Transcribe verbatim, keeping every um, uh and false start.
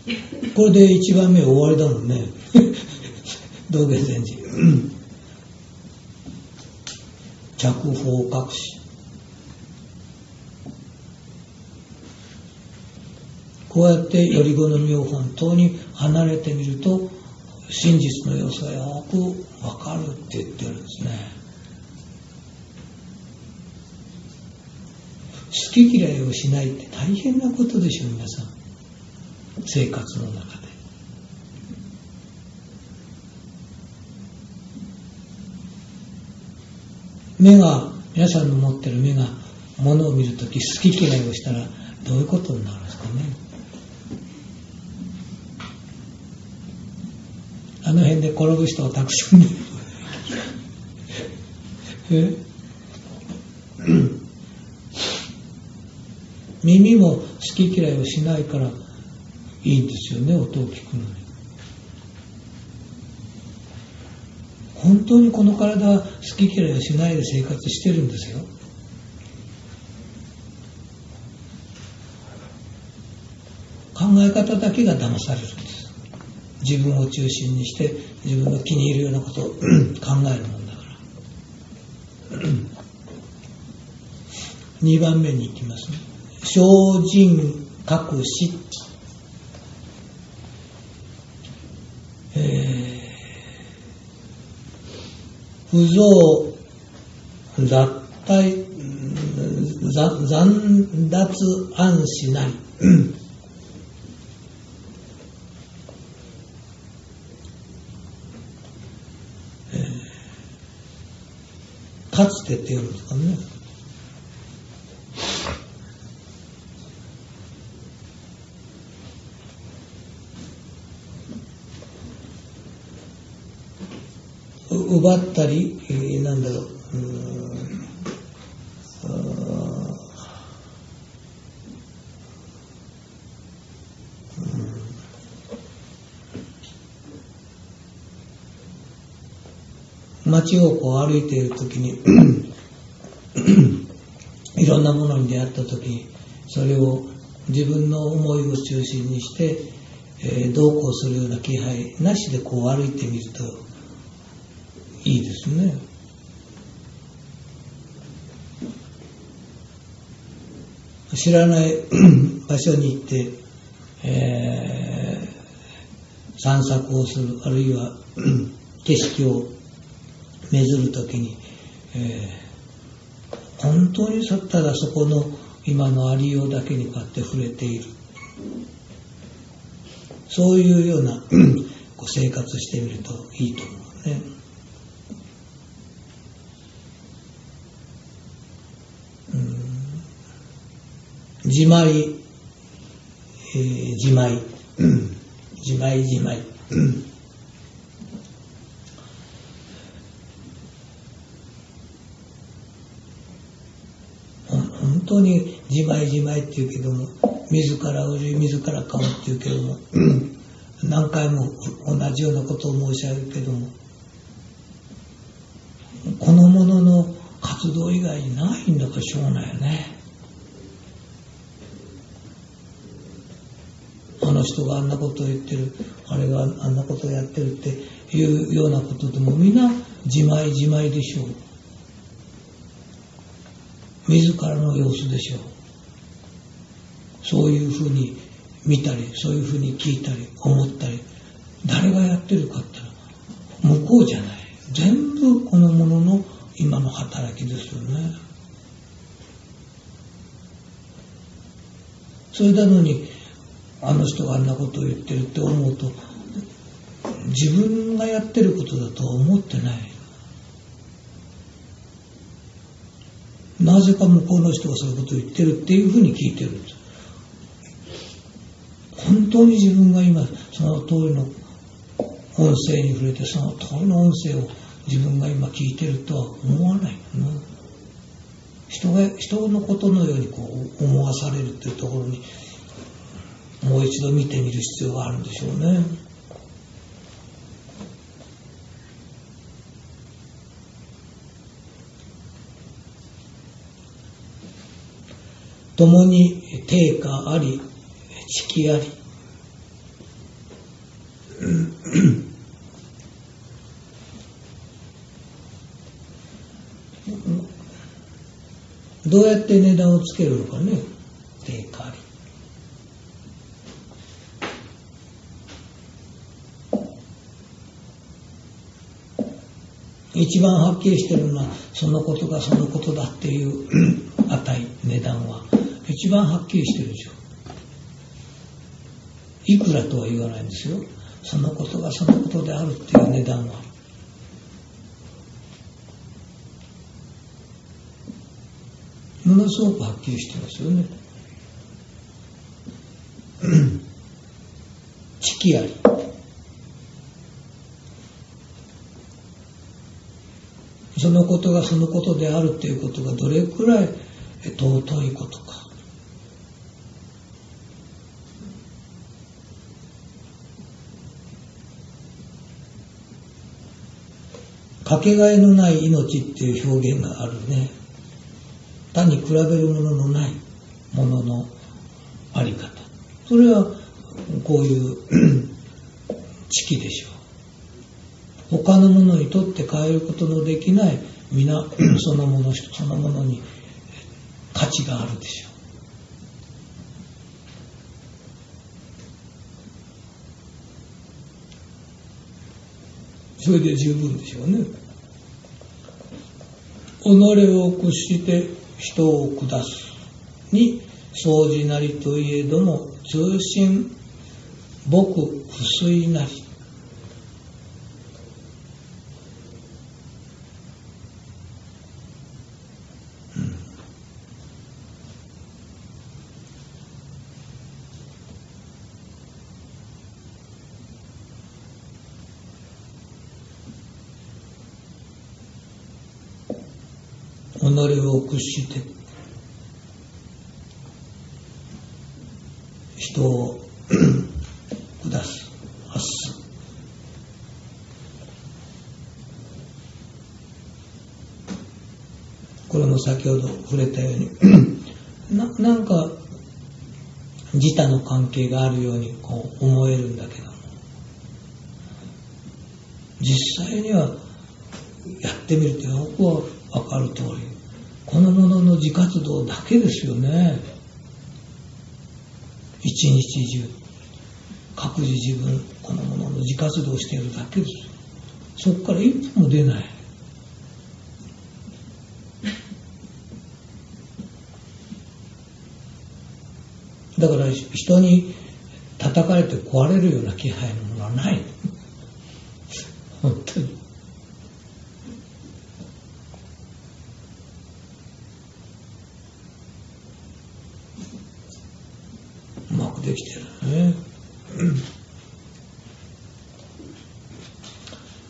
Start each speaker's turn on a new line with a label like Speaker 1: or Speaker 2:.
Speaker 1: これで一番目終わりだもんね。道元禅師。着法隠し。こうやってよりごの妙法等に離れてみると真実の様子がよくわかるって言ってるんですね。好き嫌いをしないって大変なことでしょう、皆さん。生活の中で。目が、皆さんの持ってる目が物を見るとき好き嫌いをしたらどういうことになるんですかね。あの辺で転ぶ人はたくさんいる。え耳も好き嫌いをしないからいいんですよね、音を聞くのに。本当にこの体は好き嫌いをしないで生活してるんですよ。考え方だけが騙されるんです。自分を中心にして自分の気に入るようなことを考えるもんだから。にばんめに行きますね。精進隠し、えー、不増脱退残脱安しなり。かつてって言うんですかね。奪ったり、えー、なんだろう、うーん、街をこう歩いているときにいろんなものに出会ったときにそれを自分の思いを中心にして、えー、同行するような気配なしでこう歩いてみるといいですね。知らない場所に行って、えー、散策をする、あるいは景色をめずるときに、えー、本当にただそこの今のありようだけにこうやって触れている、そういうようなこう生活してみるといいと思うね。うん、自前、えー、自前、自前自前本当に自前自前って言うけども、自ら売り自ら買うって言うけども、何回も同じようなことを申し上げるけども、このものの活動以外にないんだからしょうがないよね。あの人があんなことを言ってる、あれがあんなことをやってるっていうようなことでもみんな自前自前でしょう。自らの様子でしょう。そういうふうに見たり、そういうふうに聞いたり思ったり、誰がやってるかってのは向こうじゃない。全部このものの今の働きですよね。それなのにあの人があんなことを言ってるって思うと、自分がやってることだとは思ってない。なぜか向こうの人がそういうことを言ってるっていうふうに聞いてるんです。本当に自分が今その通りの音声に触れて、その通りの音声を自分が今聞いてるとは思わないの。人が人のことのようにこう思わされるというところにもう一度見てみる必要があるんでしょうね。共に定価あり、知識あり、 どうやって値段をつけるのかね、定価あり。一番はっきりしてるのはそのことがそのことだっていう値、値段は一番はっきりしてるでしょ。いくらとは言わないんですよ。そのことがそのことであるっていう値段は。ものすごくはっきりしてますよね。知識あり。そのことがそのことであるっていうことがどれくらい尊いことか。かけがえのない命っていう表現があるね。単に比べるもののないもののあり方。それはこういう知識でしょう。他のものにとって変えることのできない皆そのものそのものに価値があるでしょう。それで十分でしょうね。己を屈して人を下すに相似なりといえども通信僕不粋なり。己を屈して人を下す、発す。これも先ほど触れたようにな, なんか自他の関係があるようにこう思えるんだけども、実際にはやってみるとよくわかる通り、このものの自活動だけですよね。一日中各自自分このものの自活動をしているだけです。そこから一歩も出ない。だから人に叩かれて壊れるような気配のものはない本当に。うまくできてるね。